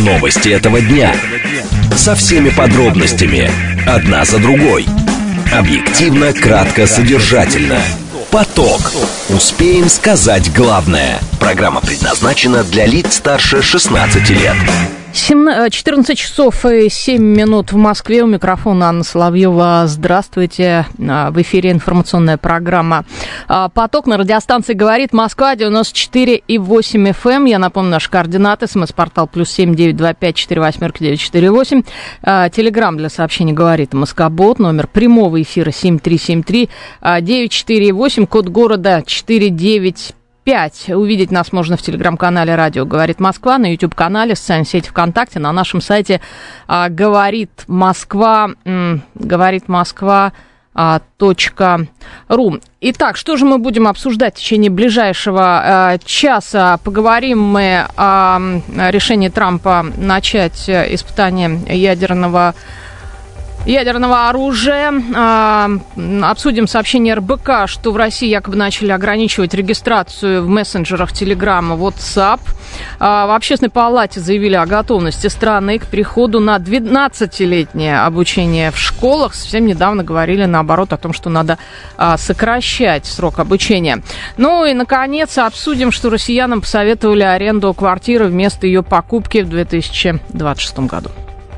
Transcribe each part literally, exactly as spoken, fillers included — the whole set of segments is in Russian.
Новости этого дня. Со всеми подробностями. Одна за другой. Объективно, кратко, содержательно. Поток. Успеем сказать главное. Программа предназначена для лиц старше шестнадцати лет. четырнадцать часов и семь минут в Москве. У микрофона Анна Соловьева. Здравствуйте. В эфире информационная программа «Поток». На радиостанции «Говорит Москва», девяносто четыре и восемь эф эм. Я напомню, наши координаты. СМС-портал плюс семь девять два пять четыре восемь девять четыре восемь. Телеграм для сообщений «Говорит Москобот». Номер прямого эфира семь три семь три девять четыре восемь. Код города четыре девять пять. Увидеть нас можно в телеграм-канале «Радио Говорит Москва», на YouTube-канале, в социальной сети ВКонтакте, на нашем сайте а, «Говорит Москва», м, «Говорит Москва», а, точка ру. Итак, что же мы будем обсуждать в течение ближайшего а, часа? Поговорим мы о решении Трампа начать испытание ядерного ядерного оружия. Обсудим сообщение эр бэ ка, что в России якобы начали ограничивать регистрацию в мессенджерах Telegram и WhatsApp. В Общественной палате заявили о готовности страны к переходу на двенадцатилетнее обучение в школах. Совсем недавно говорили, наоборот, о том, что надо сокращать срок обучения. Ну и, наконец, обсудим, что россиянам посоветовали аренду квартиры вместо ее покупки в две тысячи двадцать шестом году.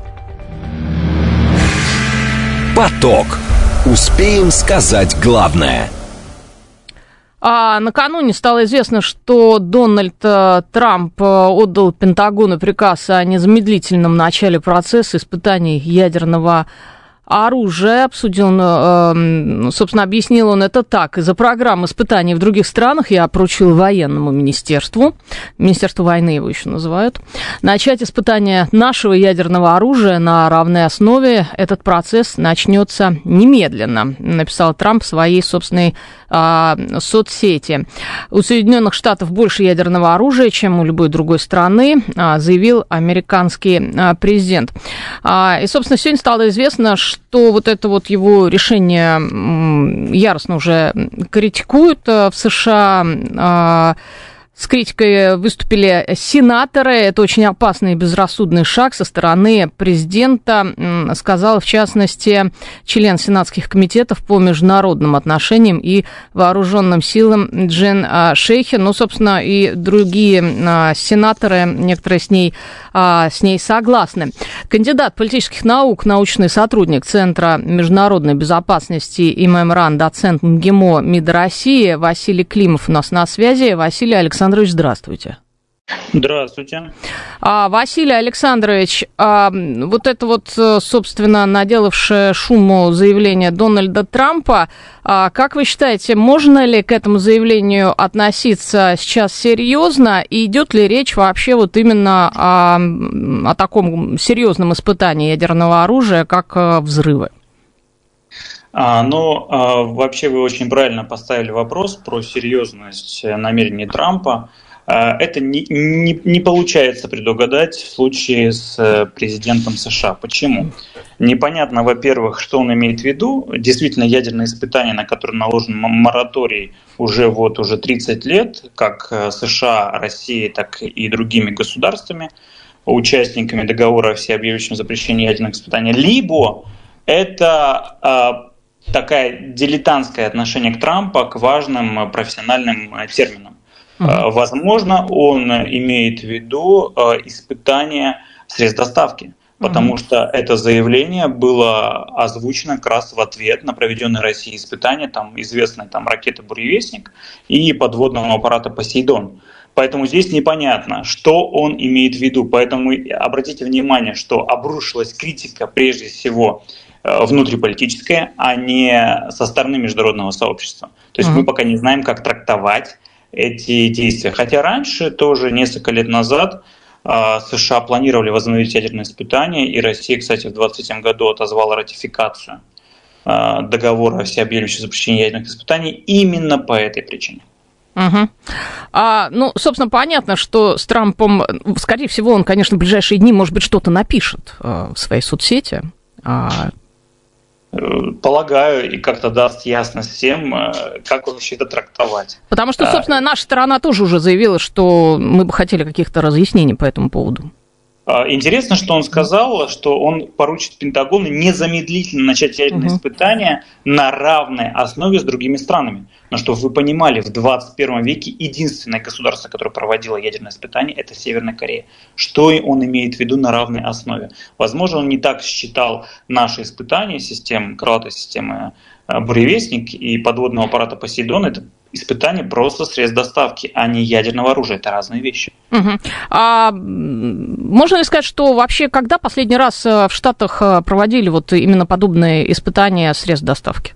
Поток. Успеем сказать главное. А накануне стало известно, что Дональд Трамп отдал Пентагону приказ о незамедлительном начале процесса испытаний ядерного оружие. Обсудил, собственно, объяснил он это так. Из-за программ испытаний в других странах я поручил военному министерству, Министерство войны его еще называют, начать испытания нашего ядерного оружия на равной основе. Этот процесс начнется немедленно, написал Трамп в своей собственной а, соцсети. У Соединенных Штатов больше ядерного оружия, чем у любой другой страны, а, заявил американский а, президент. А, и, собственно, сегодня стало известно, что что вот это вот его решение яростно уже критикуют в США. С критикой выступили сенаторы. Это очень опасный и безрассудный шаг со стороны президента, сказал, в частности, член сенатских комитетов по международным отношениям и вооруженным силам Джен Шейхи. Ну, собственно, и другие сенаторы, некоторые с ней, с ней согласны. Кандидат политических наук, научный сотрудник Центра международной безопасности и ММРАН, доцент МГИМО МИДа России Василий Климов у нас на связи. Василий Александрович, Александрович, здравствуйте. Здравствуйте. А, Василий Александрович, а, вот это вот, собственно, наделавшее шуму заявление Дональда Трампа, а, как вы считаете, можно ли к этому заявлению относиться сейчас серьезно, и идет ли речь вообще вот именно о, о таком серьезном испытании ядерного оружия, как взрывы? А, ну, а, вообще вы очень правильно поставили вопрос про серьезность намерений Трампа. А, это не, не, не получается предугадать в случае с президентом США. Почему? Непонятно, во-первых, что он имеет в виду. Действительно, ядерные испытания, на которые наложен мораторий уже, вот, уже тридцать лет, как США, Россией, так и другими государствами, участниками договора о всеобъемлющем запрещении ядерных испытаний, либо это а, такое дилетантское отношение к Трампу к важным профессиональным терминам. Uh-huh. Возможно, он имеет в виду испытание средств доставки, потому uh-huh. что это заявление было озвучено как раз в ответ на проведенные Россией испытания там, известной там, ракеты «Буревестник» и подводного аппарата «Посейдон». Поэтому здесь непонятно, что он имеет в виду. Поэтому обратите внимание, что обрушилась критика прежде всего внутриполитическое, а не со стороны международного сообщества. То есть uh-huh. мы пока не знаем, как трактовать эти действия. Хотя раньше, тоже несколько лет назад, США планировали возобновить ядерные испытания, и Россия, кстати, в двадцать третьем году отозвала ратификацию договора о всеобъемлющем запрещении ядерных испытаний именно по этой причине. Угу. А, ну, собственно, понятно, что с Трампом, скорее всего, он, конечно, в ближайшие дни, может быть, что-то напишет в своей соцсети. Полагаю, и как-то даст ясность всем, как вообще это трактовать. Потому что, собственно, наша сторона тоже уже заявила, что мы бы хотели каких-то разъяснений по этому поводу. Интересно, что он сказал, что он поручит Пентагону незамедлительно начать ядерные uh-huh. испытания на равной основе с другими странами. Но чтобы вы понимали, в двадцать первом веке единственное государство, которое проводило ядерные испытания, это Северная Корея. Что он имеет в виду на равной основе? Возможно, он не так считал наши испытания системы, крылатой системы «Буревестник» и подводного аппарата «Посейдон». Это испытания просто средств доставки, а не ядерного оружия. Это разные вещи. Угу. А можно ли сказать, что вообще когда последний раз в Штатах проводили вот именно подобные испытания средств доставки?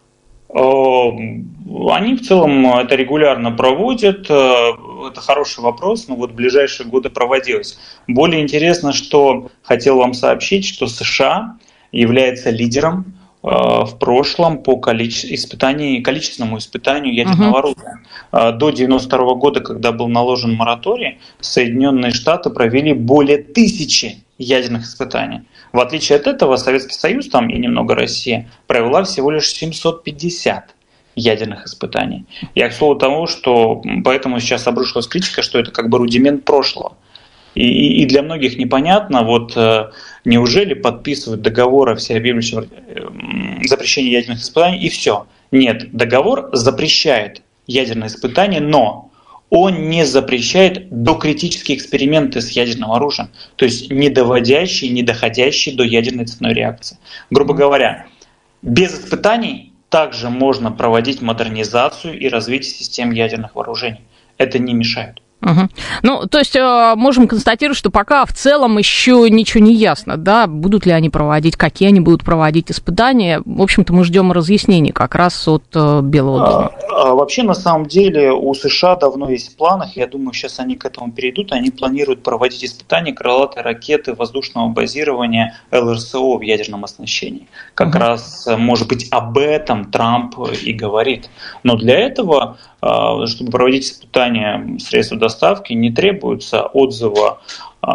Они в целом это регулярно проводят. Это хороший вопрос, но вот в ближайшие годы проводилось. Более интересно, что хотел вам сообщить, что США является лидером в прошлом по количе... испытанию, количественному испытанию ядерного uh-huh. оружия. До девяносто второго года, когда был наложен мораторий, Соединенные Штаты провели более тысячи ядерных испытаний. В отличие от этого, Советский Союз, там и немного Россия, провела всего лишь семьсот пятьдесят ядерных испытаний. Я к слову тому, что поэтому сейчас обрушилась критика, что это как бы рудимент прошлого. И, и для многих непонятно, вот неужели подписывают договор о всеобъемлющем запрещении ядерных испытаний и все. Нет, договор запрещает ядерные испытания, но он не запрещает докритические эксперименты с ядерным оружием, то есть не доводящие, не доходящие до ядерной цепной реакции. Грубо говоря, без испытаний также можно проводить модернизацию и развитие систем ядерных вооружений. Это не мешает. Угу. Ну, то есть можем констатировать, что пока в целом еще ничего не ясно, да, будут ли они проводить, какие они будут проводить испытания. В общем-то, мы ждем разъяснений как раз от Белого дома. А, а вообще, на самом деле, у США давно есть в планах, я думаю, сейчас они к этому перейдут, они планируют проводить испытания крылатой ракеты воздушного базирования эл эр эс о в ядерном оснащении. Как угу. раз, может быть, об этом Трамп и говорит. Но для этого, чтобы проводить испытания средств доставки, не требуется отзыва э,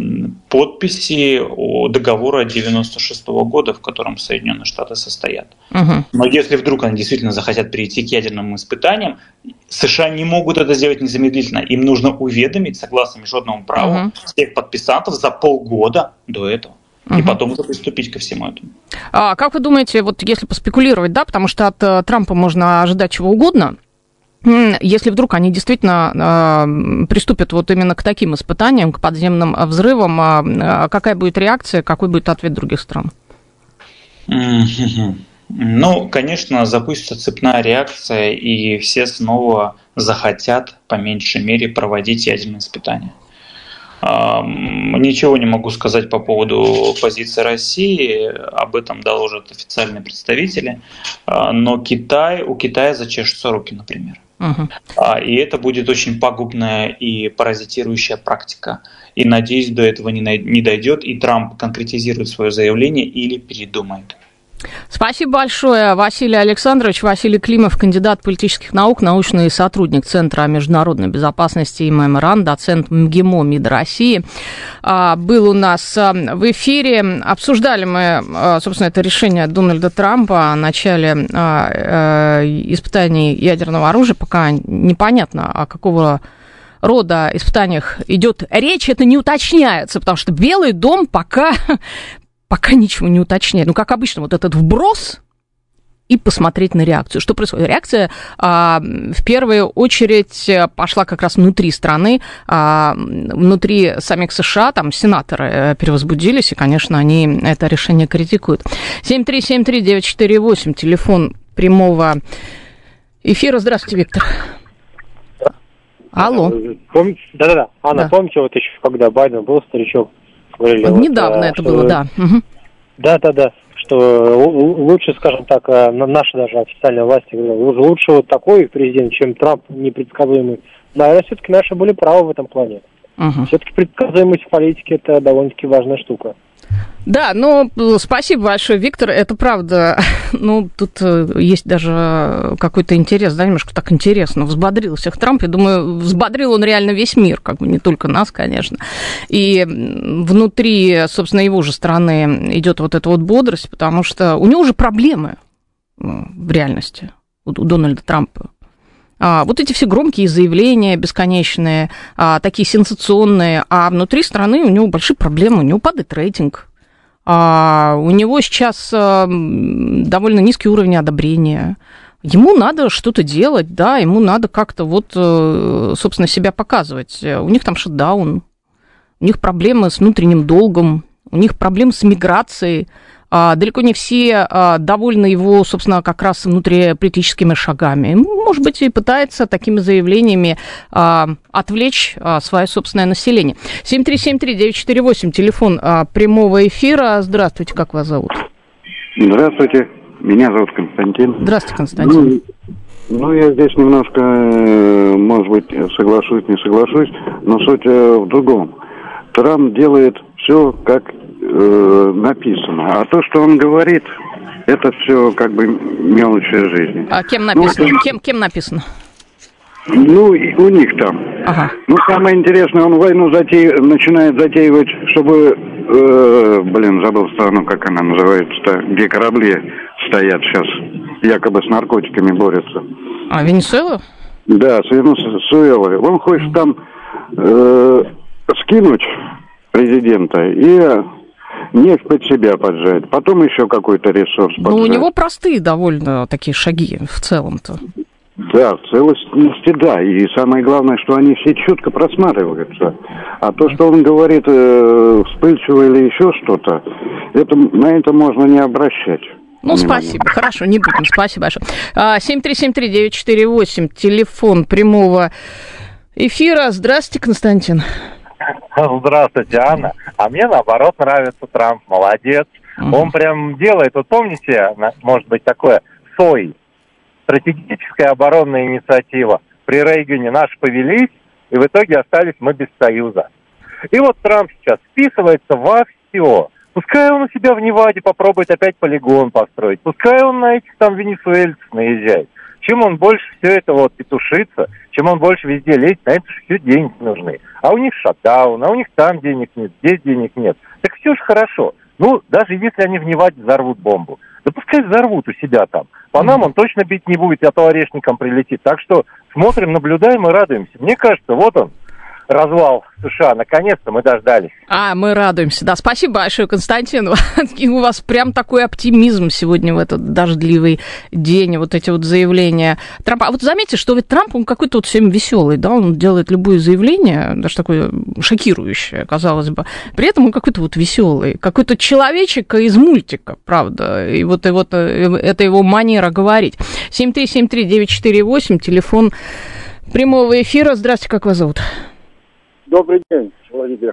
подписи о договора девяносто шестого года, в котором Соединенные Штаты состоят. Угу. Но если вдруг они действительно захотят перейти к ядерным испытаниям, США не могут это сделать незамедлительно. Им нужно уведомить, согласно международному праву, угу. всех подписантов за полгода до этого. И потом уже приступить ко всему этому. А как вы думаете, вот если поспекулировать, да, потому что от Трампа можно ожидать чего угодно, если вдруг они действительно э, приступят вот именно к таким испытаниям, к подземным взрывам, э, какая будет реакция, какой будет ответ других стран? Ну, конечно, запустится цепная реакция, и все снова захотят, по меньшей мере, проводить ядерные испытания. Ничего не могу сказать по поводу позиции России, об этом доложат официальные представители, но Китай, у Китая зачешутся руки, например. Uh-huh. И это будет очень пагубная и паразитирующая практика. И, надеюсь, до этого не дойдет, и Трамп конкретизирует свое заявление или передумает. Спасибо большое, Василий Александрович. Василий Климов, кандидат политических наук, научный сотрудник Центра международной безопасности и ММРАН, доцент МГИМО МИД России, был у нас в эфире. Обсуждали мы, собственно, это решение Дональда Трампа о начале испытаний ядерного оружия. Пока непонятно, о какого рода испытаниях идет речь. Это не уточняется, потому что Белый дом пока... Пока ничего не уточняет. Ну, как обычно, вот этот вброс и посмотреть на реакцию. Что происходит? Реакция а, в первую очередь пошла как раз внутри страны, а, внутри самих США, там сенаторы перевозбудились, и, конечно, они это решение критикуют. семь три семь три девять четыре восемь, телефон прямого эфира. Здравствуйте, Виктор. Алло. Пом... Да-да-да. Анна, да. Помните, вот еще, когда Байден был старичок, говорили, недавно вот, это что... было, да. Да-да-да, что лучше, скажем так, наши даже официальные власти говорят, лучше вот такой президент, чем Трамп непредсказуемый. Наверное, все-таки наши были правы в этом плане. Угу. Все-таки предсказуемость в политике – это довольно-таки важная штука. Да, ну, спасибо большое, Виктор, это правда. Ну, тут есть даже какой-то интерес, да, немножко так интересно. Взбодрил всех Трамп, я думаю, взбодрил он реально весь мир, как бы не только нас, конечно. И внутри, собственно, его же страны идет вот эта вот бодрость, потому что у него уже проблемы в реальности, у Дональда Трампа. А, вот эти все громкие заявления бесконечные, а, такие сенсационные, а внутри страны у него большие проблемы, у него падает рейтинг, а, у него сейчас а, довольно низкий уровень одобрения. Ему надо что-то делать, да, ему надо как-то вот, собственно, себя показывать. У них там шатдаун, у них проблемы с внутренним долгом, у них проблемы с миграцией. А, далеко не все а, довольны его, собственно, как раз внутриполитическими шагами. Может быть, и пытается такими заявлениями а, отвлечь а, свое собственное население. семь три семь три девять четыре восемь, телефон а, прямого эфира. Здравствуйте, как вас зовут? Здравствуйте, меня зовут Константин. Здравствуйте, Константин. Ну, ну я здесь немножко, может быть, соглашусь, не соглашусь, но суть в другом. Трамп делает все, как написано. А то, что он говорит, это все как бы мелочи жизни. А кем написано? Ну, это... кем, кем написано? Ну, и у них там. Ага. Ну, самое интересное, он войну затей... начинает затеивать, чтобы, э, блин, забыл страну, как она называется-то, где корабли стоят сейчас, якобы с наркотиками борются. А, Венесуэла? Да, с Венесуэлой. Он хочет там э, скинуть президента и нефть под себя поджать, потом еще какой-то ресурс поджать. Ну, у него простые довольно такие шаги в целом-то. Да, в целостности, да. И самое главное, что они все четко просматриваются. А то, что он говорит э, вспыльчиво или еще что-то, это, на это можно не обращать. Ну, внимание. Спасибо. Хорошо, не будем. Спасибо большое. семь три семь три девять четыре восемь, телефон прямого эфира. Здравствуйте, Константин. Здравствуйте, Анна. А мне, наоборот, нравится Трамп. Молодец. Uh-huh. Он прям делает, вот помните, может быть, такое СОИ, стратегическая оборонная инициатива. При Рейгане наши повелись, и в итоге остались мы без союза. И вот Трамп сейчас вписывается во все. Пускай он у себя в Неваде попробует опять полигон построить. Пускай он на этих там венесуэльцев наезжает. Чем он больше все это вот петушится, чем он больше везде лезет, на это же все деньги нужны. А у них шатдаун, а у них там денег нет, здесь денег нет. Так все же хорошо. Ну, даже если они в Неваде взорвут бомбу, да пускай взорвут у себя там. По нам он точно бить не будет, а то орешником прилетит. Так что смотрим, наблюдаем и радуемся. Мне кажется, вот он, развал США. Наконец-то мы дождались. А, мы радуемся. Да, спасибо большое, Константин. И у вас прям такой оптимизм сегодня в этот дождливый день, вот эти вот заявления Трампа. А вот заметьте, что ведь Трамп, он какой-то вот всем веселый, да, он делает любое заявление, даже такое шокирующее, казалось бы. При этом он какой-то вот веселый, какой-то человечек из мультика, правда. И вот, и вот это его манера говорить. семь три семь три девять четыре восемь, телефон прямого эфира. Здравствуйте, как вас зовут? Добрый день, Владимир.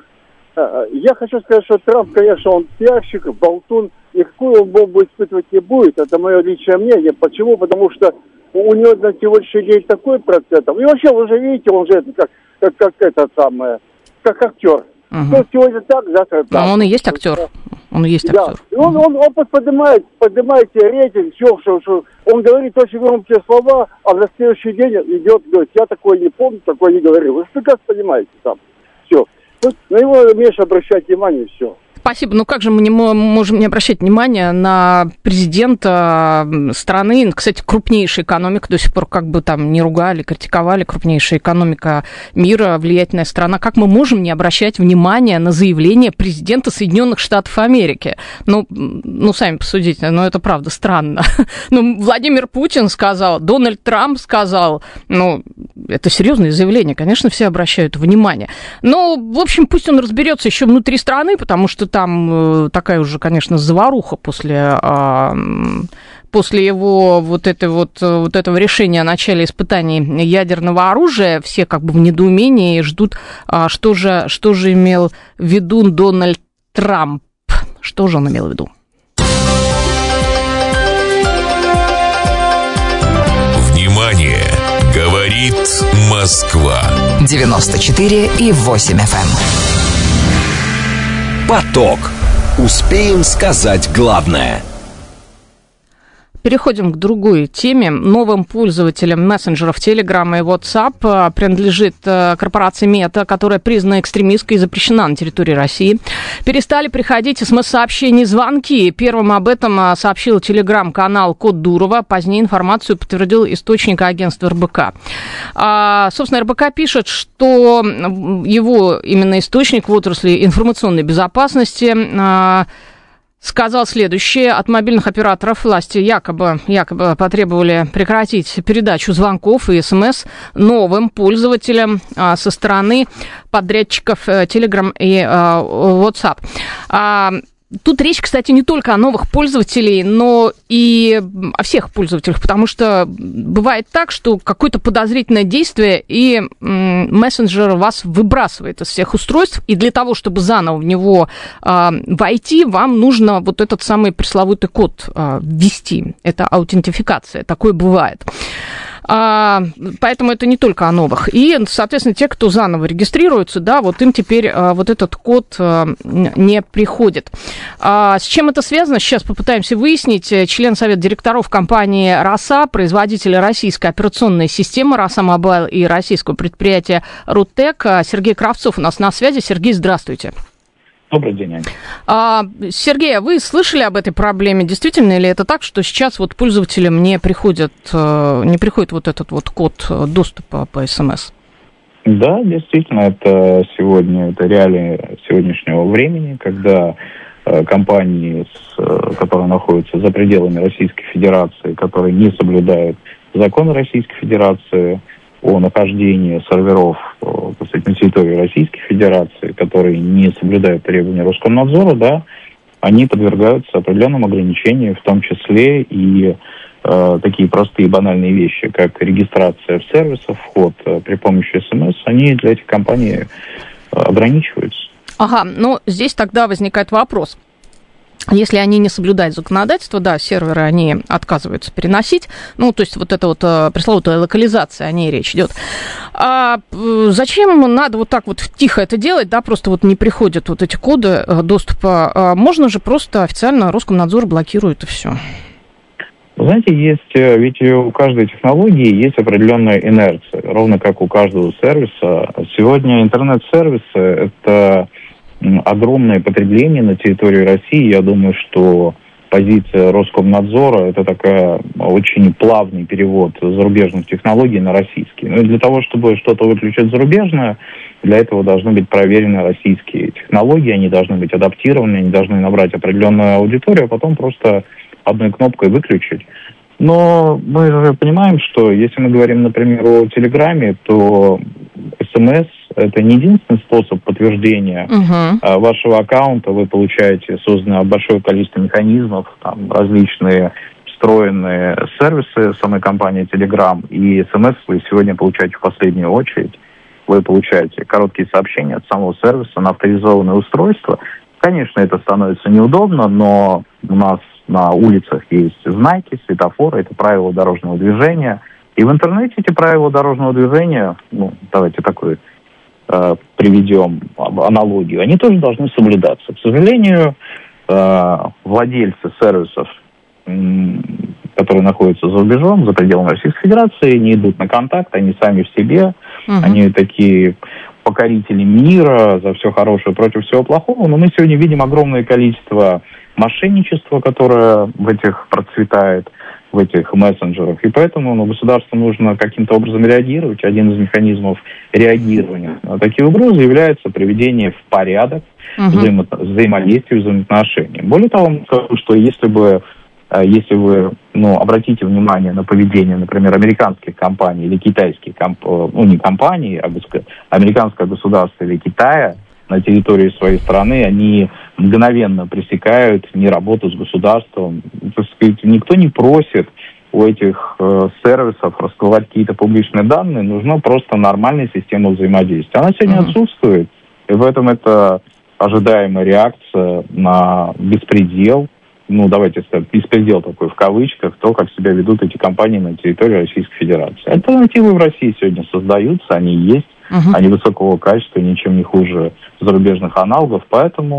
Я хочу сказать, что Трамп, конечно, он пиарщик, болтун, и какую он бомбу испытывать не будет, это мое личное мнение. Почему? Потому что у него на сегодняшний день такой процент. И вообще, вы же видите, он же как, как, как это самое, как актер. Угу. Ну, сегодня так, завтра так. Но он и есть актер. Он и есть актер. Да. И он, он, он поднимает, поднимает рейтинг, все, что, что он говорит очень громкие слова, а на следующий день идет, говорит, я такое не помню, такое не говорил. Вы же прекрасно понимаете там. Все. Вот на него меньше обращать внимание, все. Спасибо. Ну как же мы не можем не обращать внимания на президента страны, кстати, крупнейшая экономика, до сих пор как бы там не ругали, критиковали, крупнейшая экономика мира, влиятельная страна. Как мы можем не обращать внимания на заявление президента Соединенных Штатов Америки? Ну, ну сами посудите, но это правда странно. Ну, Владимир Путин сказал, Дональд Трамп сказал, ну, это серьезное заявление, конечно, все обращают внимание. Но, в общем, пусть он разберется еще внутри страны, потому что там такая уже, конечно, заваруха после, после его вот, этой вот, вот этого решения о начале испытаний ядерного оружия. Все как бы в недоумении ждут, что же, что же имел в виду Дональд Трамп. Что же он имел в виду? Внимание! Говорит Москва. девяносто четыре и восемь эф эм. Поток. Успеем сказать главное. переходим к другой теме. Новым пользователям мессенджеров Telegram и WhatsApp принадлежит корпорация Meta, которая признана экстремистской и запрещена на территории России. Перестали приходить смс-сообщения и звонки. Первым об этом сообщил телеграм-канал Код Дурова. Позднее информацию подтвердил источник агентства эр бэ ка. А, собственно, эр бэ ка пишет, что его именно источник в отрасли информационной безопасности а, сказал следующее. От мобильных операторов власти якобы, якобы потребовали прекратить передачу звонков и СМС новым пользователям а, со стороны подрядчиков Telegram и а, WhatsApp. А, Тут речь, кстати, не только о новых пользователей, но и о всех пользователях, потому что бывает так, что какое-то подозрительное действие, и мессенджер вас выбрасывает из всех устройств, и для того, чтобы заново в него э, войти, вам нужно вот этот самый пресловутый код э, ввести. Это аутентификация, такое бывает. А, поэтому это не только о новых. И, соответственно, те, кто заново регистрируются, да, вот им теперь а, вот этот код а, не приходит. А, с чем это связано, сейчас попытаемся выяснить. Член совета директоров компании «Роса», производителя российской операционной системы «Роса Мобайл» и российского предприятия «Рутек» Сергей Кравцов у нас на связи. Сергей, здравствуйте. Добрый день, Аня. А, Сергей, а вы слышали об этой проблеме? Действительно ли это так, что сейчас вот пользователям не приходит, не приходит вот этот вот код доступа по СМС? Да, действительно, это сегодня, это реалии сегодняшнего времени, когда э, компании, с, которые находятся за пределами Российской Федерации, которые не соблюдают законы Российской Федерации о нахождении серверов на территории Российской Федерации, которые не соблюдают требования Роскомнадзора, да, они подвергаются определенным ограничениям, в том числе и э, такие простые банальные вещи, как регистрация в сервисах, вход э, при помощи СМС, они для этих компаний э, ограничиваются. Ага, ну здесь тогда возникает вопрос. Если они не соблюдают законодательство, да, серверы они отказываются переносить. Ну, то есть вот это вот пресловутая локализация, о ней речь идет. А зачем надо вот так вот тихо это делать, да, просто вот не приходят вот эти коды доступа. Можно же просто официально Роскомнадзор блокирует и все. Знаете, есть, ведь у каждой технологии есть определенная инерция, ровно как у каждого сервиса. Сегодня интернет-сервисы – это огромное потребление на территории России. Я думаю, что позиция Роскомнадзора – это такая очень плавный перевод зарубежных технологий на российские. Но для того, чтобы что-то выключить зарубежное, для этого должны быть проверены российские технологии, они должны быть адаптированы, они должны набрать определенную аудиторию, а потом просто одной кнопкой выключить. Но мы же понимаем, что если мы говорим, например, о Телеграме, то СМС – это не единственный способ подтверждения uh-huh. вашего аккаунта. Вы получаете созданное большое количество механизмов, там различные встроенные сервисы самой компании Telegram, и СМС вы сегодня получаете в последнюю очередь. Вы получаете короткие сообщения от самого сервиса на авторизованное устройство. Конечно, это становится неудобно, но у нас на улицах есть знаки, светофоры, это правила дорожного движения. И в интернете эти правила дорожного движения, ну, давайте такой э, приведем аналогию, они тоже должны соблюдаться. К сожалению, э, владельцы сервисов, э, которые находятся за рубежом, за пределами Российской Федерации, не идут на контакт, они сами в себе, uh-huh. они такие покорители мира, за все хорошее против всего плохого. Но мы сегодня видим огромное количество мошенничества, которое в этих процветает, в этих мессенджерах. И поэтому ну, государству нужно каким-то образом реагировать. Один из механизмов реагирования на такие угрозы является приведение в порядок uh-huh. взаимо- взаимодействия, взаимоотношений. Более того, скажу, что если бы если вы ну, обратите внимание на поведение, например, американских компаний или китайских компаний, ну не компаний, а американское государство или Китая на территории своей страны, они мгновенно пресекают не работу с государством. Так сказать, никто не просит у этих э, сервисов раскрывать какие-то публичные данные, нужна просто нормальная система взаимодействия. Она сегодня mm-hmm. отсутствует, и в этом это ожидаемая реакция на беспредел, ну, давайте скажем, беспредел такой в кавычках, то, как себя ведут эти компании на территории Российской Федерации. Альтернативы в России сегодня создаются, они есть, uh-huh. они высокого качества, ничем не хуже зарубежных аналогов, поэтому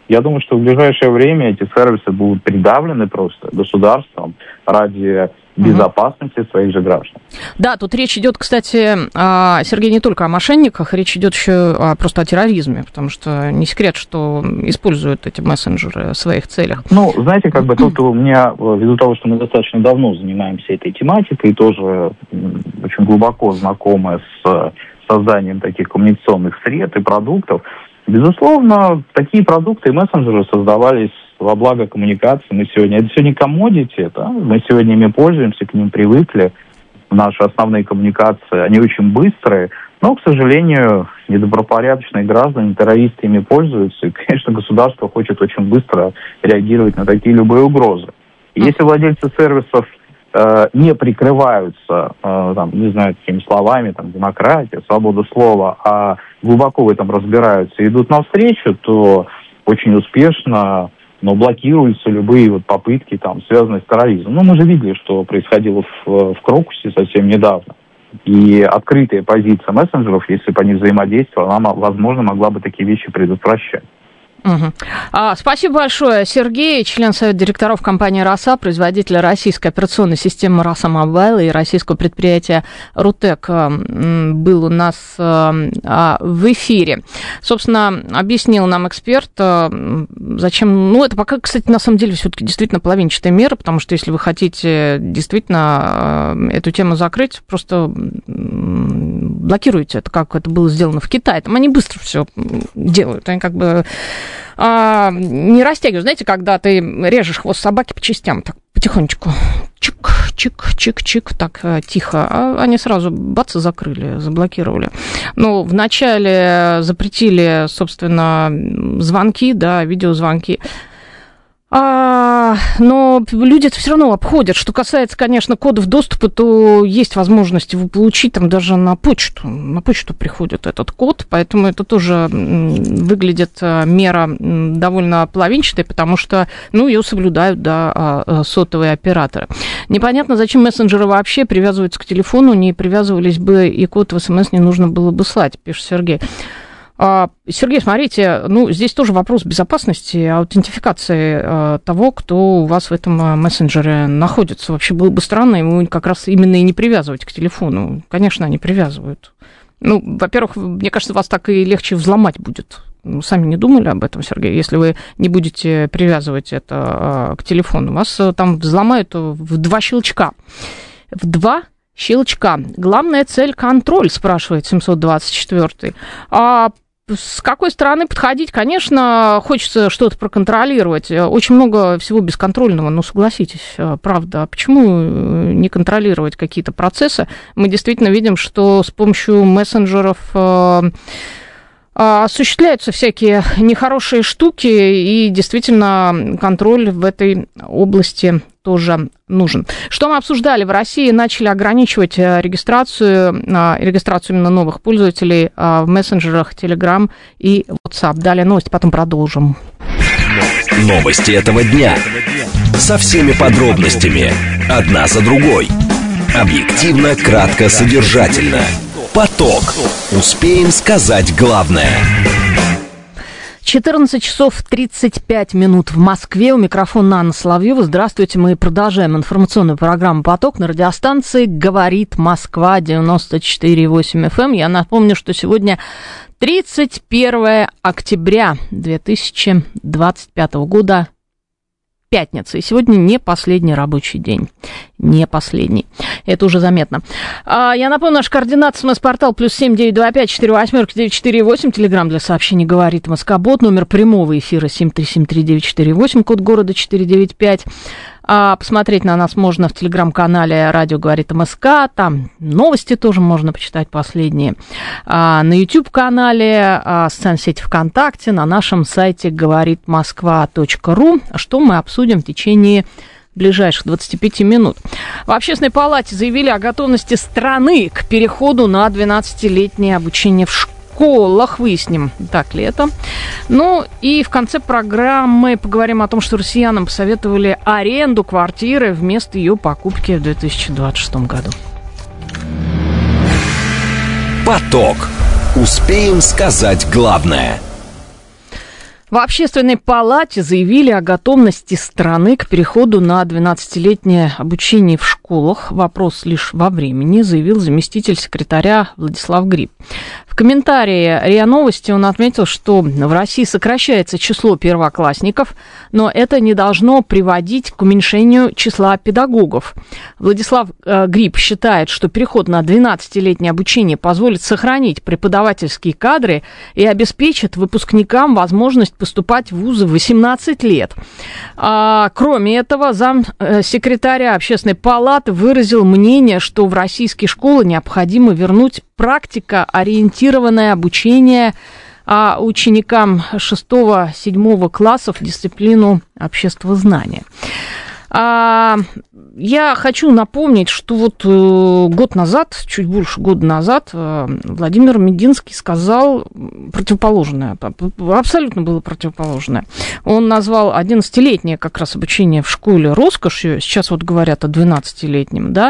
Я думаю, что в ближайшее время эти сервисы будут придавлены просто государством ради безопасности угу. своих же граждан. Да, тут речь идет, кстати, Сергей, не только о мошенниках, речь идет еще просто о терроризме, потому что не секрет, что используют эти мессенджеры в своих целях. Ну, знаете, как бы тут у меня, ввиду того, что мы достаточно давно занимаемся этой тематикой, и тоже очень глубоко знакомы с созданием таких коммуникационных сред и продуктов, безусловно, такие продукты и мессенджеры создавались во благо коммуникации. Мы сегодня, это сегодня commodity, да? Мы сегодня ими пользуемся, к ним привыкли. Наши основные коммуникации, они очень быстрые, но, к сожалению, недобропорядочные граждане, террористы ими пользуются, и, конечно, государство хочет очень быстро реагировать на такие любые угрозы. И если владельцы сервисов э, не прикрываются, э, там, не знаю, такими словами, там, демократия, свобода слова, а глубоко в этом разбираются и идут навстречу, то очень успешно, но блокируются любые вот попытки, там, связанные с терроризмом. Ну, мы же видели, что происходило в, в Крокусе совсем недавно. И открытая позиция мессенджеров, если бы они взаимодействовали, она, возможно, могла бы такие вещи предотвращать. Угу. А, спасибо большое, Сергей, член совета директоров компании «Роса», производителя российской операционной системы «Роса Мобайл» и российского предприятия «Рутек», был у нас в эфире. Собственно, объяснил нам эксперт, зачем... Ну, это пока, кстати, на самом деле все-таки действительно половинчатая мера, потому что если вы хотите действительно эту тему закрыть, просто блокируете это, как это было сделано в Китае. Там они быстро все делают, они как бы... А, не растягиваю. Знаете, когда ты режешь хвост собаки по частям, так потихонечку, чик, чик, чик, чик, так тихо, а они сразу бац и закрыли, заблокировали. Ну, вначале запретили, собственно, звонки, да, видеозвонки. А, но люди это все равно обходят. Что касается, конечно, кодов доступа, то есть возможность его получить там даже на почту. На почту приходит этот код, поэтому это тоже выглядит мера довольно половинчатой, потому что, ну, ее соблюдают, да, сотовые операторы. Непонятно, зачем мессенджеры вообще привязываются к телефону, не привязывались бы, и код в СМС не нужно было бы слать, пишет Сергей. Сергей, смотрите, ну, здесь тоже вопрос безопасности, аутентификации того, кто у вас в этом мессенджере находится. Вообще было бы странно ему как раз именно и не привязывать к телефону. Конечно, они привязывают. Ну, во-первых, мне кажется, вас так и легче взломать будет. Сами не думали об этом, Сергей? Если вы не будете привязывать это к телефону, вас там взломают в два щелчка. В два щелчка. Главная цель – контроль, спрашивает семьсот двадцать четвёртый. А с какой стороны подходить? Конечно, хочется что-то проконтролировать. Очень много всего бесконтрольного, но согласитесь, правда. Почему не контролировать какие-то процессы? Мы действительно видим, что с помощью мессенджеров осуществляются всякие нехорошие штуки, и действительно контроль в этой области тоже нужен. Что мы обсуждали? В России начали ограничивать регистрацию, регистрацию именно новых пользователей в мессенджерах Telegram и WhatsApp. Далее новости, потом продолжим. Новости этого дня. Со всеми подробностями. Одна за другой. Объективно, кратко, содержательно. Поток. Успеем сказать главное. четырнадцать часов тридцать пять минут в Москве. У микрофона Анна Соловьева. Здравствуйте. Мы продолжаем информационную программу «Поток» на радиостанции «Говорит Москва» девяносто четыре и восемь эф эм. Я напомню, что сегодня тридцать первое октября две тысячи двадцать пятого года. Пятница. И сегодня не последний рабочий день. Не последний. Это уже заметно. Я напомню, наш координат смс-портал плюс семь девять два пять четыре восемь девять четыре восемь. Телеграмм для сообщений «Говорит Москобот». Номер прямого эфира семь три семь три девять четыре восемь. Код города четыре девять пять. А посмотреть на нас можно в телеграм-канале «Радио говорит МСК». Там новости тоже можно почитать последние. А на YouTube-канале, а, социальной сети ВКонтакте, на нашем сайте говорит москва точка ру, что мы обсудим в течение ближайших двадцати пяти минут. В Общественной палате заявили о готовности страны к переходу на двенадцатилетнее обучение в школе. В школах. Выясним, так ли это. Ну и в конце программы поговорим о том, что россиянам посоветовали аренду квартиры вместо ее покупки в две тысячи двадцать шестом году. Поток. Успеем сказать главное. В Общественной палате заявили о готовности страны к переходу на двенадцатилетнее обучение в школах. Вопрос лишь во времени, заявил заместитель секретаря Владислав Гриб. В комментарии РИА Новости он отметил, что в России сокращается число первоклассников, но это не должно приводить к уменьшению числа педагогов. Владислав э, Гриб считает, что переход на двенадцатилетнее обучение позволит сохранить преподавательские кадры и обеспечит выпускникам возможность поступать в вузы в восемнадцать лет. А, кроме этого, замсекретаря Общественной палаты выразил мнение, что в российские школы необходимо вернуть практикоориентированное обучение а ученикам шестого-седьмого классов дисциплину обществознания. А, я хочу напомнить, что вот э, год назад, чуть больше года назад, э, Владимир Мединский сказал противоположное, абсолютно было противоположное. Он назвал одиннадцатилетнее как раз обучение в школе роскошью, сейчас вот говорят о двенадцатилетнем, да,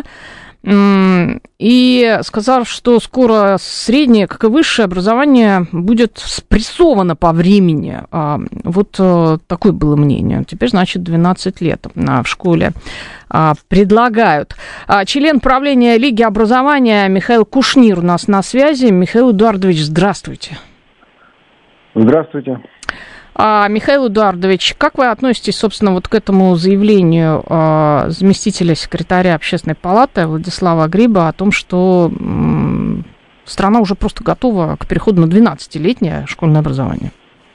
и сказал, что скоро среднее, как и высшее образование будет спрессовано по времени. Вот такое было мнение. Теперь, значит, двенадцать лет в школе предлагают. Член правления Лиги образования Михаил Кушнир у нас на связи. Михаил Эдуардович, здравствуйте. Здравствуйте. А, Михаил Эдуардович, как вы относитесь, собственно, вот к этому заявлению а, заместителя секретаря Общественной палаты Владислава Гриба о том, что м, страна уже просто готова к переходу на двенадцатилетнее школьное образование?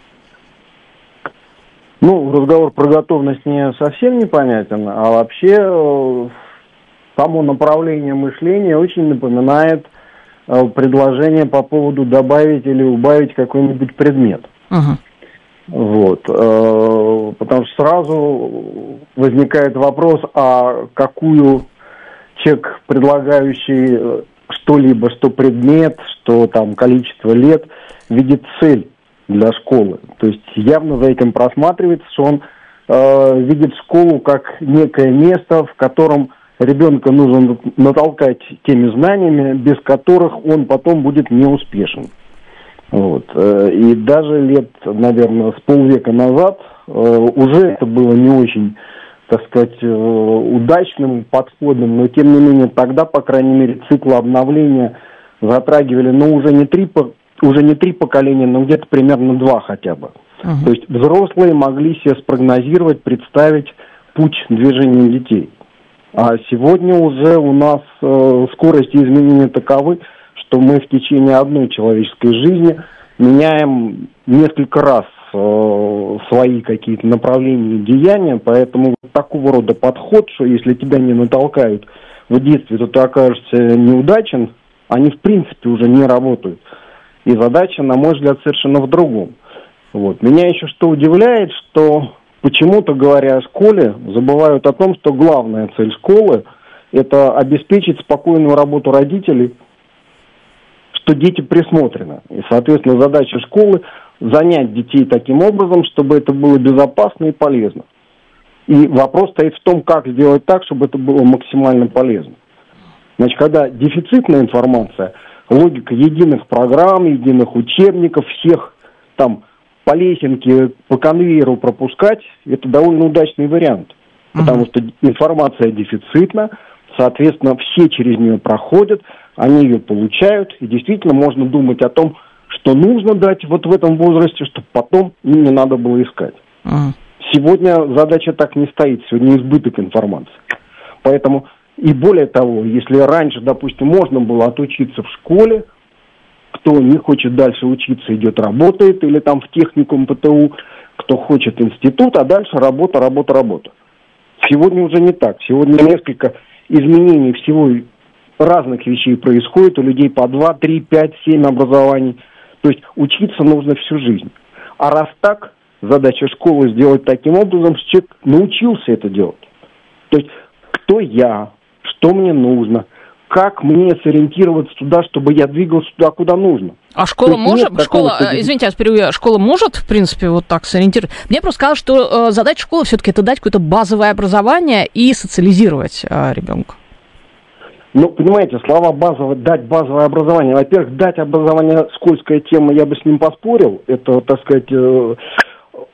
Ну, разговор про готовность мне совсем непонятен, а вообще само направление мышления очень напоминает предложение по поводу добавить или убавить какой-нибудь предмет. Uh-huh. Вот, э, потому что сразу возникает вопрос, а какую человек, предлагающий что-либо, что предмет, что там количество лет, видит цель для школы. То есть явно за этим просматривается, что он э, видит школу как некое место, в котором ребенка нужно натолкать теми знаниями, без которых он потом будет неуспешен. Вот. И даже лет, наверное, с полвека назад уже это было не очень, так сказать, удачным подходом, но тем не менее тогда, по крайней мере, циклы обновления затрагивали, ну, уже не три, уже не три поколения, но где-то примерно два хотя бы. Uh-huh. То есть взрослые могли себе спрогнозировать, представить путь движения детей. А сегодня уже у нас э, скорости изменения таковы, что мы в течение одной человеческой жизни меняем несколько раз э, свои какие-то направления и деяния, поэтому вот такого рода подход, что если тебя не натолкают в детстве, то ты окажешься неудачен, они в принципе уже не работают. И задача, на мой взгляд, совершенно в другом. Вот. Меня еще что удивляет, что почему-то, говоря о школе, забывают о том, что главная цель школы – это обеспечить спокойную работу родителей, что дети присмотрены. И, соответственно, задача школы – занять детей таким образом, чтобы это было безопасно и полезно. И вопрос стоит в том, как сделать так, чтобы это было максимально полезно. Значит, когда дефицитная информация, логика единых программ, единых учебников, всех там по лесенке, по конвейеру пропускать, это довольно удачный вариант. Потому что информация дефицитна, соответственно, все через нее проходят, они ее получают, и действительно можно думать о том, что нужно дать вот в этом возрасте, чтобы потом им не надо было искать. Uh-huh. Сегодня задача так не стоит, сегодня избыток информации. Поэтому, и более того, если раньше, допустим, можно было отучиться в школе, кто не хочет дальше учиться, идет работает, или там в техникум ПТУ, кто хочет институт, а дальше работа, работа, работа. Сегодня уже не так. Сегодня несколько изменений всего разных вещей происходит, у людей по два, три, пять, семь образований. То есть учиться нужно всю жизнь. А раз так, задача школы сделать таким образом, что человек научился это делать. То есть кто я, что мне нужно, как мне сориентироваться туда, чтобы я двигался туда, куда нужно. А школа может, школа, извините, я перебью, школа может, в принципе, вот так сориентировать? Мне просто сказали, что э, задача школы все-таки это дать какое-то базовое образование и социализировать э, ребенка. Ну, понимаете, слова базовое, дать базовое образование. Во-первых, дать образование, скользкая тема, я бы с ним поспорил. Это, так сказать, э,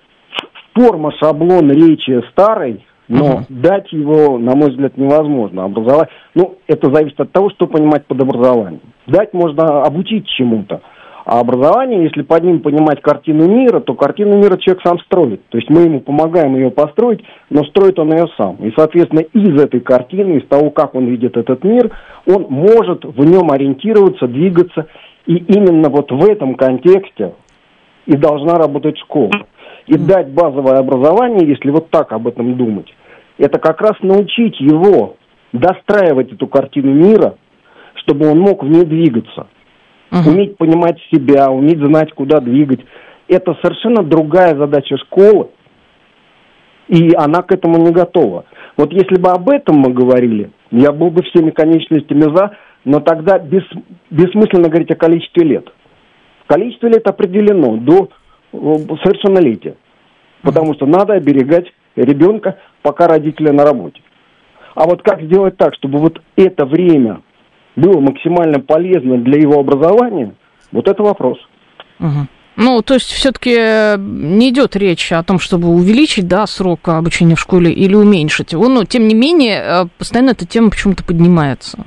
форма, шаблон речи старый, но Uh-huh. дать его, на мой взгляд, невозможно. Образовать, ну, это зависит от того, что понимать под образованием. Дать можно обучить чему-то. А образование, если под ним понимать картину мира, то картину мира человек сам строит. То есть мы ему помогаем ее построить, но строит он ее сам. И, соответственно, из этой картины, из того, как он видит этот мир, он может в нем ориентироваться, двигаться. И именно вот в этом контексте и должна работать школа. И дать базовое образование, если вот так об этом думать, это как раз научить его достраивать эту картину мира, чтобы он мог в ней двигаться. Uh-huh. Уметь понимать себя, уметь знать, куда двигать. Это совершенно другая задача школы, и она к этому не готова. Вот если бы об этом мы говорили, я был бы всеми конечностями за, но тогда бес, бессмысленно говорить о количестве лет. Количество лет определено до совершеннолетия, потому что надо оберегать ребенка, пока родители на работе. А вот как сделать так, чтобы вот это время было максимально полезно для его образования, вот это вопрос. Угу. Ну, то есть все-таки не идет речь о том, чтобы увеличить, да, срок обучения в школе или уменьшить его, но тем не менее постоянно эта тема почему-то поднимается.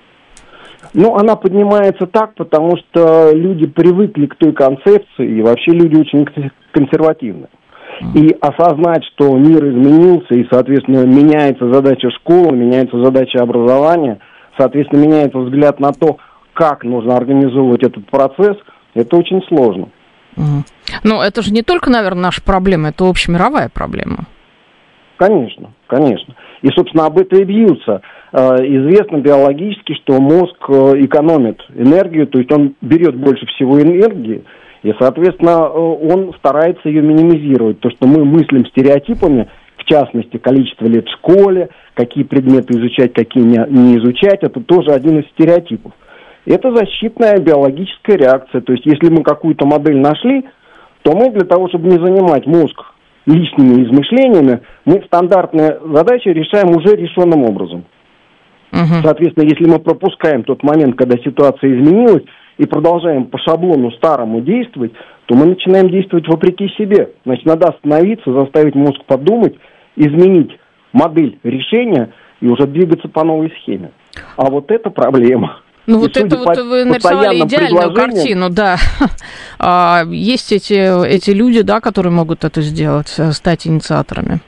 Ну, она поднимается так, потому что люди привыкли к той концепции, и вообще люди очень консервативны. И осознать, что мир изменился, и, соответственно, меняется задача школы, меняется задача образования, соответственно, меняется взгляд на то, как нужно организовывать этот процесс, это очень сложно. Угу. Но это же не только, наверное, наша проблема, это общемировая проблема. Конечно, конечно. И, собственно, об этом и бьются. Известно биологически, что мозг экономит энергию, то есть он берет больше всего энергии, и, соответственно, он старается ее минимизировать. То, что мы мыслим стереотипами, в частности, количество лет в школе, какие предметы изучать, какие не, не изучать, это тоже один из стереотипов. Это защитная биологическая реакция. То есть, если мы какую-то модель нашли, то мы для того, чтобы не занимать мозг лишними измышлениями, мы стандартные задачи решаем уже решенным образом. Uh-huh. Соответственно, если мы пропускаем тот момент, когда ситуация изменилась, и продолжаем по шаблону старому действовать, то мы начинаем действовать вопреки себе. Значит, надо остановиться, заставить мозг подумать, изменить модель решения и уже двигаться по новой схеме. А вот это проблема. Ну, и вот это вот вы нарисовали идеальную картину, да. А, есть эти, эти люди, да, которые могут это сделать, стать инициаторами.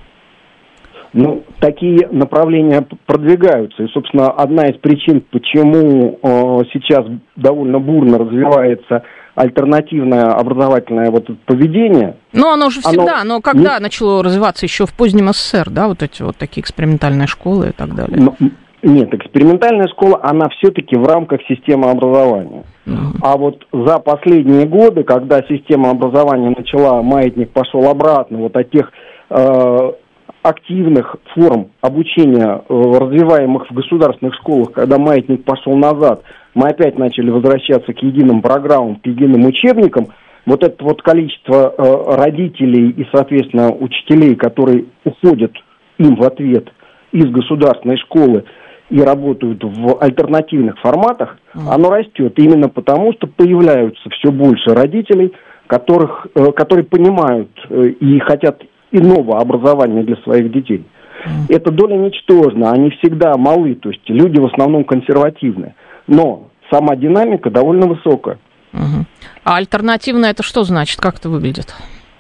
Ну, такие направления продвигаются. И, собственно, одна из причин, почему э, сейчас довольно бурно развивается альтернативное образовательное вот поведение. Ну, оно же всегда, оно, но когда не... начало развиваться? Еще в позднем СССР, да, вот эти вот такие экспериментальные школы и так далее? Но, нет, экспериментальная школа, она все-таки в рамках системы образования. Mm-hmm. А вот за последние годы, когда система образования начала, маятник пошел обратно, вот от тех... Э, активных форм обучения, э, развиваемых в государственных школах, когда маятник пошел назад, мы опять начали возвращаться к единым программам, к единым учебникам. Вот это вот количество э, родителей и, соответственно, учителей, которые уходят им в ответ из государственной школы и работают в альтернативных форматах, mm. оно растет именно потому, что появляются все больше родителей, которых, э, которые понимают э, и хотят иного образования для своих детей. Mm. Эта доля ничтожна, они всегда малы, то есть люди в основном консервативные. Но сама динамика довольно высокая. Mm-hmm. А альтернативно это что значит? Как это выглядит?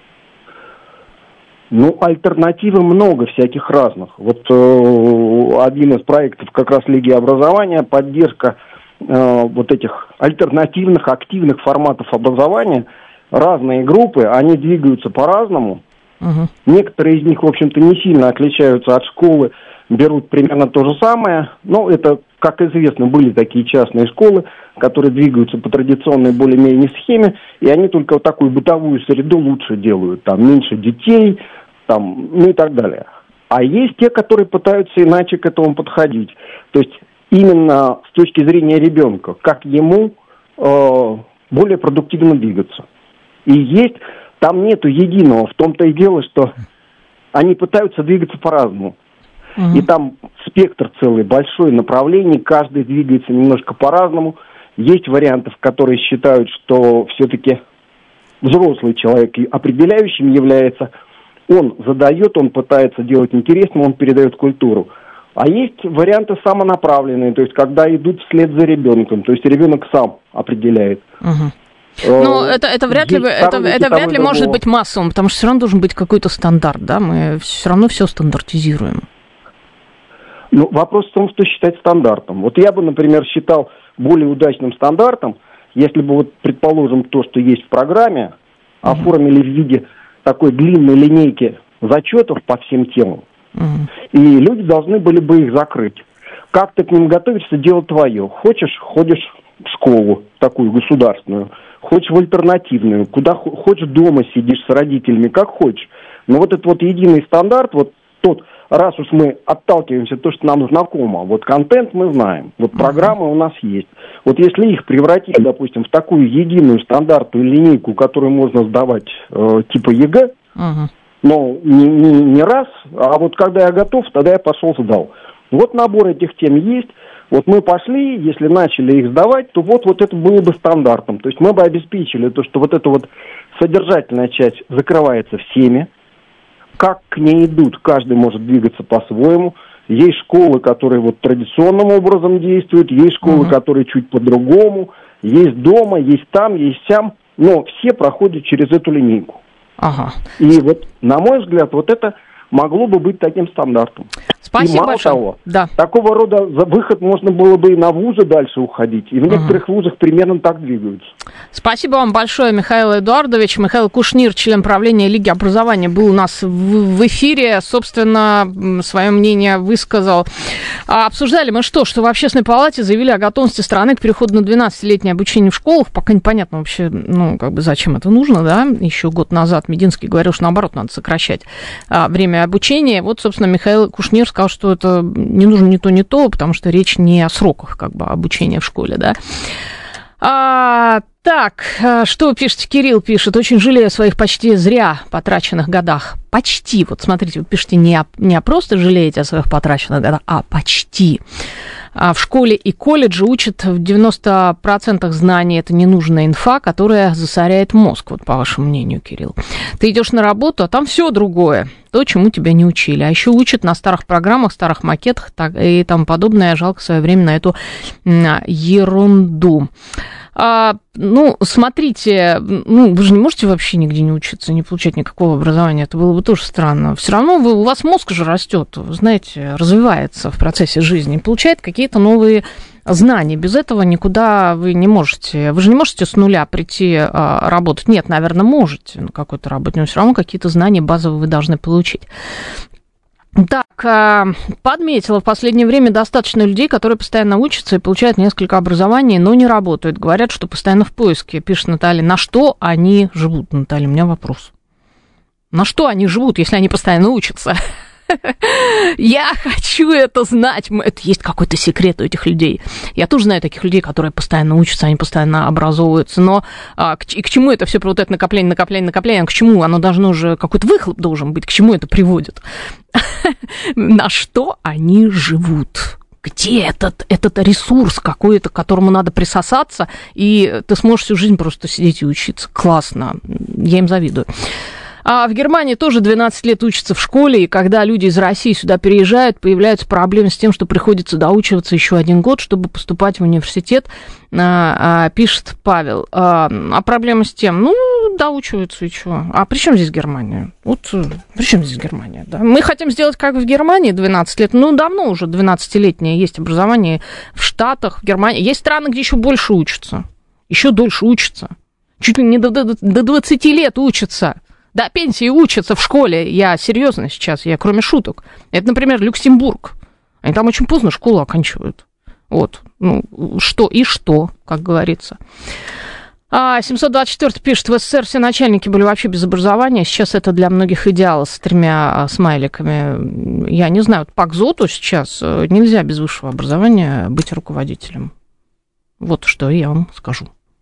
Ну, альтернативы много всяких разных. Вот э, один из проектов как раз Лиги образования, поддержка э, вот этих альтернативных, активных форматов образования. Разные группы, они двигаются по-разному. Uh-huh. Некоторые из них, в общем-то, не сильно отличаются от школы, берут примерно то же самое. Но это, как известно, были такие частные школы, которые двигаются по традиционной более-менее схеме, и они только вот такую бытовую среду лучше делают. Там меньше детей, там, ну и так далее. А есть те, которые пытаются иначе к этому подходить. То есть именно с точки зрения ребенка, как ему э, более продуктивно двигаться. И есть... Там нету единого, в том-то и дело, что они пытаются двигаться по-разному. Mm-hmm. И там спектр целый, большой направлений, каждый двигается немножко по-разному. Есть варианты, которые считают, что все-таки взрослый человек определяющим является, Он задает, он пытается делать интересным, он передает культуру. А есть варианты самонаправленные, то есть когда идут вслед за ребенком, то есть ребенок сам определяет. Угу. Ну, это, это вряд ли, это, это вряд ли может быть массовым, потому что все равно должен быть какой-то стандарт, да, мы все равно все стандартизируем. Ну, вопрос в том, что считать стандартом. Вот я бы, например, считал более удачным стандартом, если бы, вот, предположим, то, что есть в программе, uh-huh. оформили в виде такой длинной линейки зачетов по всем темам, uh-huh. и люди должны были бы их закрыть. Как ты к ним готовишься, дело твое. Хочешь, ходишь в школу, такую государственную, хочешь в альтернативную, куда хочешь дома сидишь с родителями, как хочешь. Но вот этот вот единый стандарт, вот тот, раз уж мы отталкиваемся от того, что нам знакомо, вот контент мы знаем, вот программы у нас есть. Вот если их превратить, допустим, в такую единую стандартную линейку, которую можно сдавать э, типа ЕГЭ, uh-huh. но не, не, не раз, а вот когда я готов, тогда я пошел сдал. Вот набор этих тем есть. Вот мы пошли, если начали их сдавать, то вот, вот это было бы стандартом. То есть мы бы обеспечили то, что вот эта вот содержательная часть закрывается всеми. Как к ней идут, каждый может двигаться по-своему. Есть школы, которые вот традиционным образом действуют, есть школы, uh-huh. которые чуть по-другому. Есть дома, есть там, есть сям. Но все проходят через эту линейку. Ага. И вот, на мой взгляд, вот это могло бы быть таким стандартом. Спасибо и мало большое. того, да. такого рода за выход можно было бы и на вузы дальше уходить. И в uh-huh. некоторых вузах примерно так двигаются. Спасибо вам большое, Михаил Эдуардович. Михаил Кушнир, член правления Лиги образования, был у нас в, в эфире. Собственно, свое мнение высказал. А обсуждали мы что? Что в Общественной палате заявили о готовности страны к переходу на двенадцатилетнее обучение в школах. Пока непонятно вообще, ну, как бы зачем это нужно, да? Еще год назад Мединский говорил, что наоборот надо сокращать а, время обучения. Вот, собственно, Михаил Кушнир сказал, что это не нужно ни то, ни то, потому что речь не о сроках, как бы, обучения в школе, да. А, так, что пишете? Кирилл пишет: очень жалею о своих почти зря потраченных годах. Почти, вот смотрите, вы пишете не, о, не просто жалеете о своих потраченных годах, а почти. А в школе и колледже учат в девяноста процентах знаний. Это ненужная инфа, которая засоряет мозг, вот по вашему мнению, Кирилл. Ты идешь на работу, а там все другое, то, чему тебя не учили. А еще учат на старых программах, старых макетах так, и тому подобное. Жалко свое время на эту ерунду. А, ну, смотрите, ну, вы же не можете вообще нигде не учиться, не получать никакого образования. Это было бы тоже странно. Все равно вы, у вас мозг же растет, вы знаете, развивается в процессе жизни, получает какие-то новые знания. Без этого никуда вы не можете. Вы же не можете с нуля прийти а, работать. Нет, наверное, можете на какой-то работе, но все равно какие-то знания базовые вы должны получить. Так, подметила в последнее время достаточно людей, которые постоянно учатся и получают несколько образований, но не работают. Говорят, что постоянно в поиске, пишет Наталья. На что они живут, Наталья? У меня вопрос. На что они живут, если они постоянно учатся? Я хочу это знать. Это есть какой-то секрет у этих людей. Я тоже знаю таких людей, которые постоянно учатся, они постоянно образовываются. Но а, к, и к чему это все, вот это накопление, накопление, накопление? К чему? Оно должно уже, какой-то выхлоп должен быть. К чему это приводит? На что они живут? Где этот, этот ресурс какой-то, к которому надо присосаться, и ты сможешь всю жизнь просто сидеть и учиться? Классно. Я им завидую. А в Германии тоже двенадцать лет учатся в школе, и когда люди из России сюда переезжают, появляются проблемы с тем, что приходится доучиваться еще один год, чтобы поступать в университет, пишет Павел. А проблема с тем, ну, доучиваются и что? А при чем здесь Германия? Вот при чем здесь Германия? Да? Мы хотим сделать как в Германии двенадцать лет, ну, давно уже двенадцатилетнее есть образование в Штатах, в Германии. Есть страны, где еще больше учатся, еще дольше учатся, чуть ли не до, до, до двадцати лет учатся. До пенсии учатся в школе. Я серьезно сейчас, я кроме шуток. Это, например, Люксембург. Они там очень поздно школу оканчивают. Вот. Ну, что и что, как говорится. А семьсот двадцать четыре пишет: в СССР все начальники были вообще без образования. Сейчас это для многих идеал с тремя смайликами. Я не знаю, вот по КЗОТу сейчас нельзя без высшего образования быть руководителем. Вот что я вам скажу.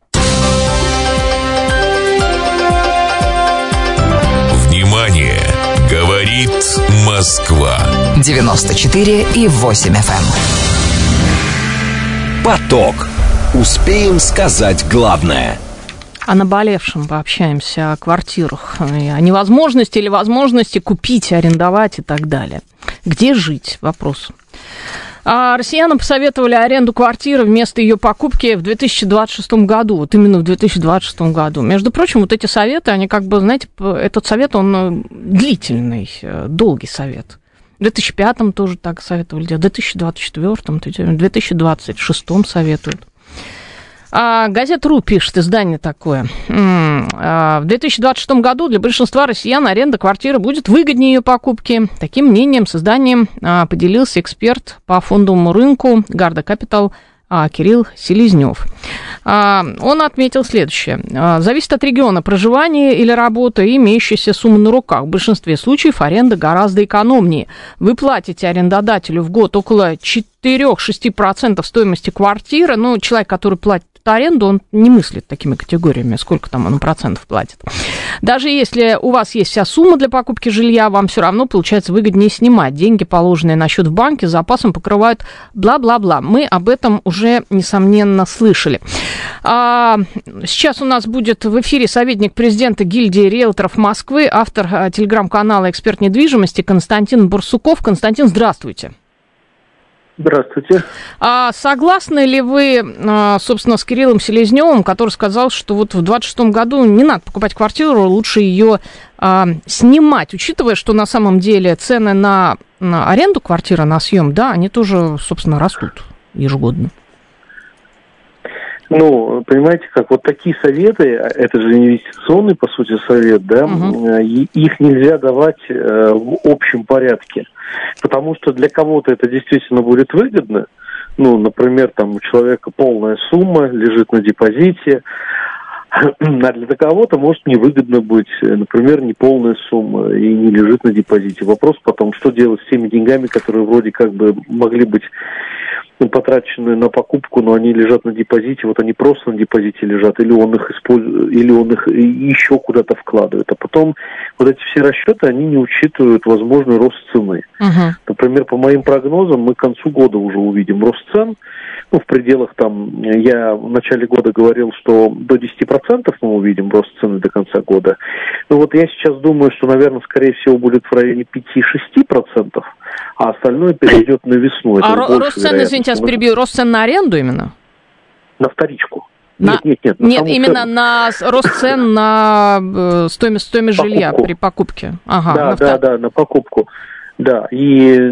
Внимание! Говорит Москва. девяносто четыре и восемь эф эм. Поток. Успеем сказать главное. о наболевшем пообщаемся, о квартирах, о невозможности или возможности купить, арендовать и так далее. Где жить? Вопрос. А россиянам посоветовали аренду квартиры вместо ее покупки в две тысячи двадцать шестом году, вот именно в две тысячи двадцать шестом году. Между прочим, вот эти советы, они как бы, знаете, этот совет, он длительный, долгий совет. В две тысячи пятом тоже так советовали делать, в две тысячи двадцать четвёртом, в две тысячи двадцать шестом советуют. А, газета РУ пишет, издание такое. В две тысячи двадцать шестом году для большинства россиян аренда квартиры будет выгоднее ее покупки. Таким мнением с изданием а, поделился эксперт по фондовому рынку Гарда Капитал а, Кирилл Селезнев. А, он отметил следующее. А, зависит от региона проживания или работы и имеющейся суммы на руках. В большинстве случаев аренда гораздо экономнее. Вы платите арендодателю в год около четыре-шесть процентов стоимости квартиры. Ну, человек, который платит аренду, он не мыслит такими категориями, сколько там он процентов платит. Даже если у вас есть вся сумма для покупки жилья, вам все равно получается выгоднее снимать. Деньги, положенные на счет в банке, с запасом покрывают бла-бла-бла. Мы об этом уже, несомненно, слышали. А, сейчас у нас будет в эфире советник президента гильдии риэлторов Москвы, автор а, телеграм-канала «Эксперт недвижимости» Константин Барсуков. Константин, здравствуйте. Здравствуйте. А согласны ли вы, собственно, с Кириллом Селезневым, который сказал, что вот в двадцать шестом году не надо покупать квартиру, лучше ее а, снимать, учитывая, что на самом деле цены на, на аренду квартиры, на съем, да, они тоже, собственно, растут ежегодно? Ну, понимаете, как вот такие советы, это же инвестиционный, по сути, совет, да, угу. Их нельзя давать э, в общем порядке, потому что для кого-то это действительно будет выгодно. Ну, например, там у человека полная сумма лежит на депозите, а для кого-то может невыгодно быть, например, неполная сумма и не лежит на депозите. Вопрос потом, что делать с теми деньгами, которые вроде как бы могли быть потраченные на покупку, но они лежат на депозите, вот они просто на депозите лежат, или он их использует, или он их еще куда-то вкладывает. А потом вот эти все расчеты, они не учитывают возможный рост цены. Uh-huh. Например, по моим прогнозам, мы к концу года уже увидим рост цен. Ну, в пределах там, я в начале года говорил, что до десяти процентов мы увидим рост цены до конца года. Ну вот я сейчас думаю, что, наверное, скорее всего, будет в районе пяти-шести процентов, а остальное перейдет на весну. А ро- рост цен, извините, я перебью, рост цен на аренду именно? На вторичку. На... Нет, нет, нет. На нет, именно цену. На рост цен на э, стоимость, стоимость жилья при покупке. Ага, да, на да, втор... да, на покупку. Да, и,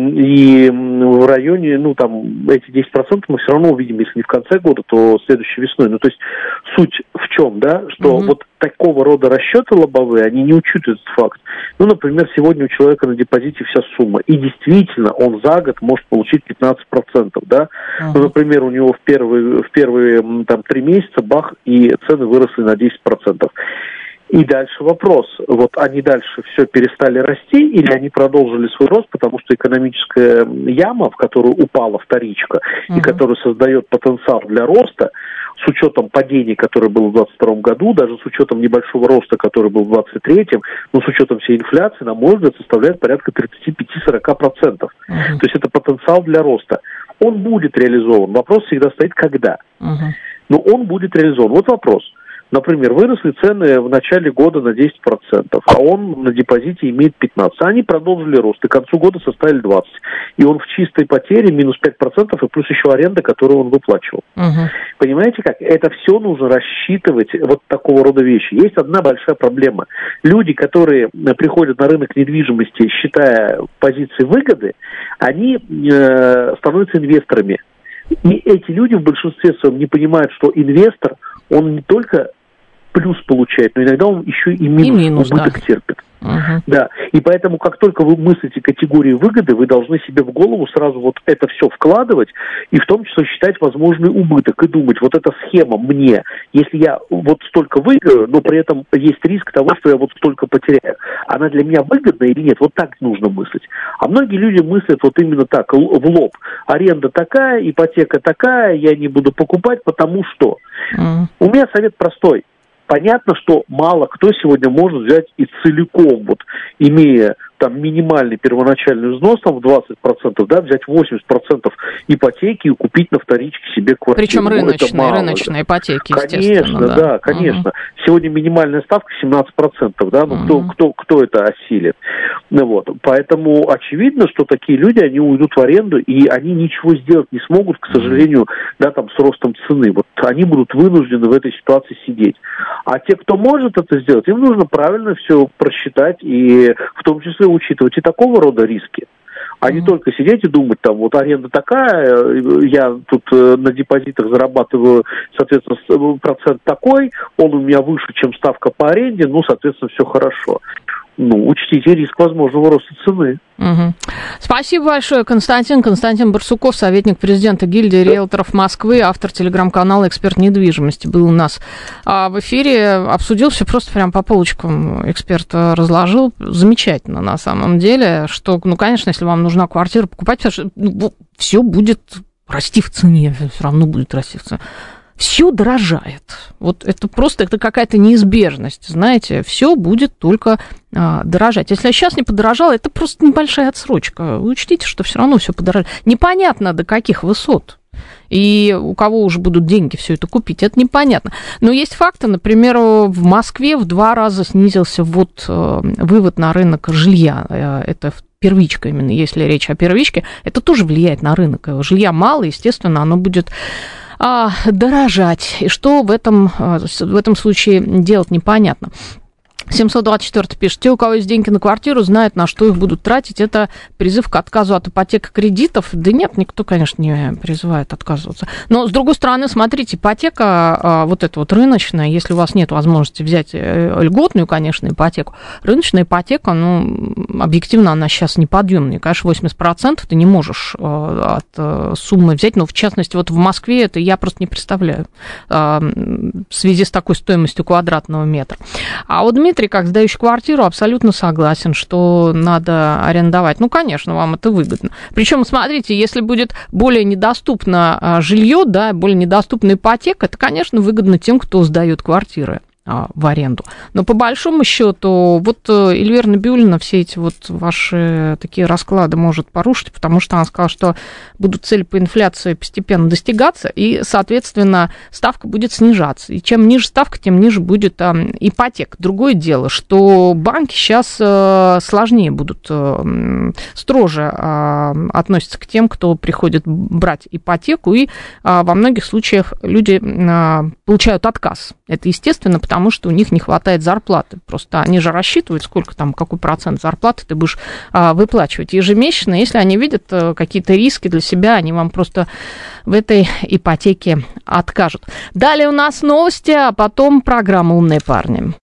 и в районе, ну, там, эти десять процентов мы все равно увидим, если не в конце года, то следующей весной. Ну, то есть суть в чем, да, что mm-hmm. вот такого рода расчеты лобовые, они не учитывают этот факт. Ну, например, сегодня у человека на депозите вся сумма, и действительно он за год может получить пятнадцать процентов, да. Mm-hmm. Ну, например, у него в первые, в первые там, три месяца, бах, и цены выросли на десять процентов. И дальше вопрос, вот они дальше все перестали расти или они продолжили свой рост, потому что экономическая яма, в которую упала вторичка, uh-huh. и которая создает потенциал для роста, с учетом падений, которое было в двадцать втором году, даже с учетом небольшого роста, который был в двадцать третьем, но с учетом всей инфляции, на мой взгляд, составляет порядка тридцать пять - сорок процентов. Uh-huh. То есть это потенциал для роста. Он будет реализован. Вопрос всегда стоит, когда. Uh-huh. Но он будет реализован. Вот вопрос. Например, выросли цены в начале года на десять процентов, а он на депозите имеет пятнадцать процентов. Они продолжили рост, и к концу года составили двадцать процентов. И он в чистой потере минус пять процентов, и плюс еще аренда, которую он выплачивал. Uh-huh. Понимаете как? Это все нужно рассчитывать, вот такого рода вещи. Есть одна большая проблема. Люди, которые приходят на рынок недвижимости, считая позиции выгоды, они э, становятся инвесторами. И эти люди в большинстве своем не понимают, что инвестор, он не только плюс получает, но иногда он еще и минус, и минус убыток да. терпит. Uh-huh. Да, и поэтому, как только вы мыслите категории выгоды, вы должны себе в голову сразу вот это все вкладывать, и в том числе считать возможный убыток, и думать, вот эта схема мне, если я вот столько выиграю, но при этом есть риск того, что я вот столько потеряю, она для меня выгодна или нет, вот так нужно мыслить. А многие люди мыслят вот именно так, в лоб. Аренда такая, ипотека такая, я не буду покупать, потому что. Uh-huh. У меня совет простой. Понятно, что мало кто сегодня может взять и целиком вот имея там минимальный первоначальный взнос там в двадцать процентов, да, взять восемьдесят процентов ипотеки и купить на вторичке себе квартиру. Причем рыночные, ну, мало, рыночные да. ипотеки, Конечно, да. да, конечно. Угу. Сегодня минимальная ставка семнадцать процентов, да, ну угу. кто, кто, кто это осилит? Ну, вот. Поэтому очевидно, что такие люди, они уйдут в аренду, и они ничего сделать не смогут, к сожалению, угу. да, там, с ростом цены. Вот они будут вынуждены в этой ситуации сидеть. А те, кто может это сделать, им нужно правильно все просчитать, и в том числе учитывать и такого рода риски. А mm-hmm. не только сидеть и думать, там, вот аренда такая, я тут э, на депозитах зарабатываю, соответственно, процент такой, он у меня выше, чем ставка по аренде, ну, соответственно, все хорошо. Ну, учтите риск возможного роста цены. Угу. Спасибо большое, Константин. Константин Барсуков, советник президента гильдии риэлторов Москвы, автор телеграм-канала «Эксперт недвижимости», был у нас а в эфире, обсудил все просто прям по полочкам. Эксперт разложил. Замечательно, на самом деле, что, ну, конечно, если вам нужна квартира покупать, потому что ну, все будет расти в цене, все равно будет расти в цене. Все дорожает. Вот это просто это какая-то неизбежность, знаете, все будет только а, дорожать. Если сейчас не подорожало, это просто небольшая отсрочка. Вы учтите, что все равно все подорожает. Непонятно, до каких высот. И у кого уже будут деньги все это купить, это непонятно. Но есть факты, например, в Москве в два раза снизился вот, вывод на рынок жилья. Это первичка именно, если речь о первичке. Это тоже влияет на рынок. Жилья мало, естественно, оно будет а, дорожать. И что в этом, в этом случае делать, непонятно. семьсот двадцать четыре пишет, те, у кого есть деньги на квартиру, знают, на что их будут тратить. Это призыв к отказу от ипотек и кредитов. Да нет, никто, конечно, не призывает отказываться. Но, с другой стороны, смотрите, ипотека, вот эта вот рыночная, если у вас нет возможности взять льготную, конечно, ипотеку, рыночная ипотека, ну, объективно, она сейчас неподъемная. Конечно, восемьдесят процентов ты не можешь от суммы взять, но, в частности, вот в Москве это я просто не представляю в связи с такой стоимостью квадратного метра. А вот Дмитрий, как сдающий квартиру, абсолютно согласен, что надо арендовать. Ну, конечно, вам это выгодно. Причем, смотрите, если будет более недоступно жилье, да, более недоступна ипотека, это, конечно, выгодно тем, кто сдает квартиры в аренду. Но по большому счету, вот Эльвира Набиуллина все эти вот ваши такие расклады может порушить, потому что она сказала, что будут цели по инфляции постепенно достигаться, и, соответственно, ставка будет снижаться. И чем ниже ставка, тем ниже будет а, ипотека. Другое дело, что банки сейчас а, сложнее будут, а, строже а, относятся к тем, кто приходит брать ипотеку, и а, во многих случаях люди а, получают отказ. Это естественно, потому потому что у них не хватает зарплаты. Просто они же рассчитывают, сколько там, какой процент зарплаты ты будешь а, выплачивать ежемесячно. Если они видят а, какие-то риски для себя, они вам просто в этой ипотеке откажут. Далее у нас новости, а потом программа «Умные парни».